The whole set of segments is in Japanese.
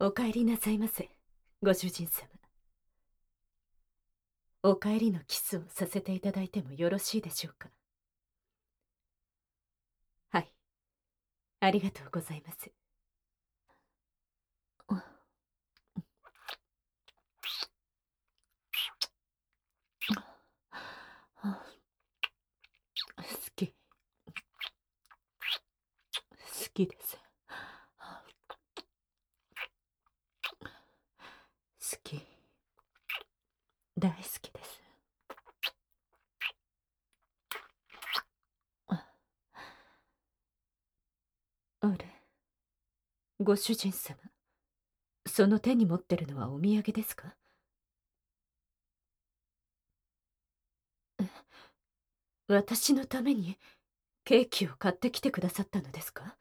お帰りなさいませ、ご主人様。お帰りのキスをさせていただいてもよろしいでしょうか。はい、ありがとうございます。好き、好きです。好き、大好きです。あれ、ご主人様、その手に持ってるのはお土産ですか？私のためにケーキを買ってきてくださったのですか？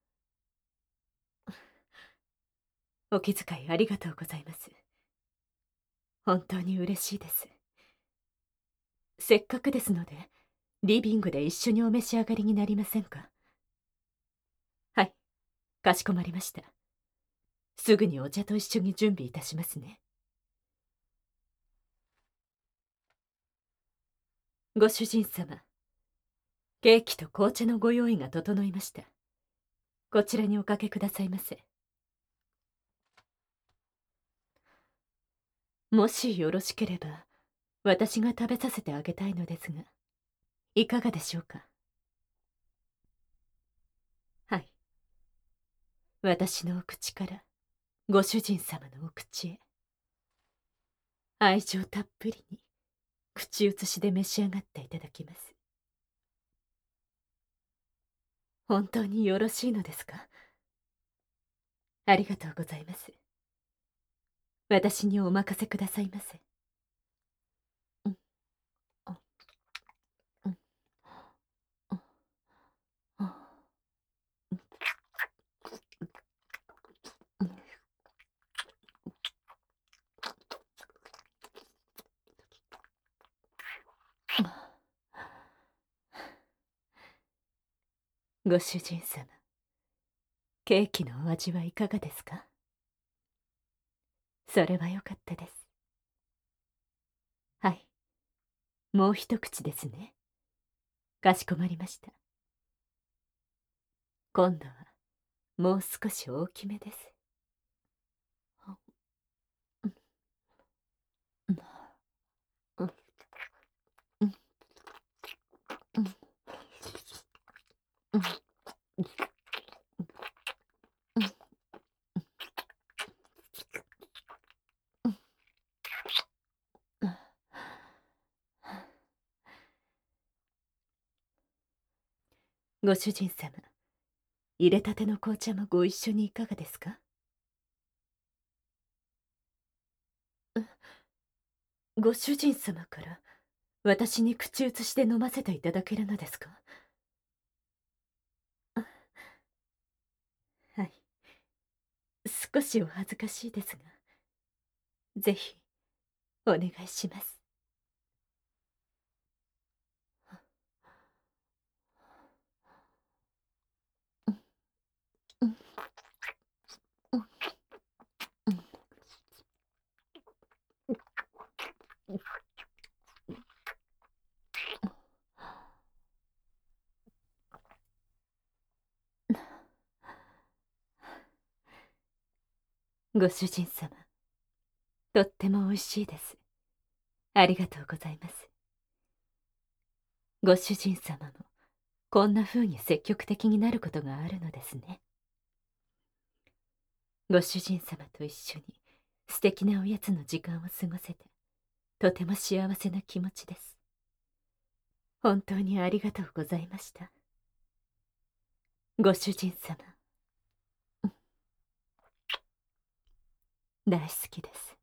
お気遣いありがとうございます。本当に嬉しいです。せっかくですので、リビングで一緒にお召し上がりになりませんか？はい、かしこまりました。すぐにお茶と一緒に準備いたしますね。ご主人様、ケーキと紅茶のご用意が整いました。こちらにおかけくださいませ。もしよろしければ、私が食べさせてあげたいのですが、いかがでしょうか。はい、私のお口からご主人様のお口へ、愛情たっぷりに口移しで召し上がっていただきます。本当によろしいのですか？ありがとうございます。私にお任せくださいませ。うんあうんああうんご主人様、ケーキのお味はいかがですか？それはよかったです。はい、もう一口ですね。かしこまりました。今度はもう少し大きめです。うんうんうんうんうんご主人様、入れたての紅茶もご一緒にいかがですか？ご主人様から私に口移しで飲ませていただけるのですか？はい、少しお恥ずかしいですが、ぜひお願いします。うんうんうんご主人様、とっても美味しいです。ありがとうございます。ご主人様もこんな風に積極的になることがあるのですね。ご主人様と一緒に素敵なおやつの時間を過ごせて、とても幸せな気持ちです。本当にありがとうございました。ご主人様、大好きです。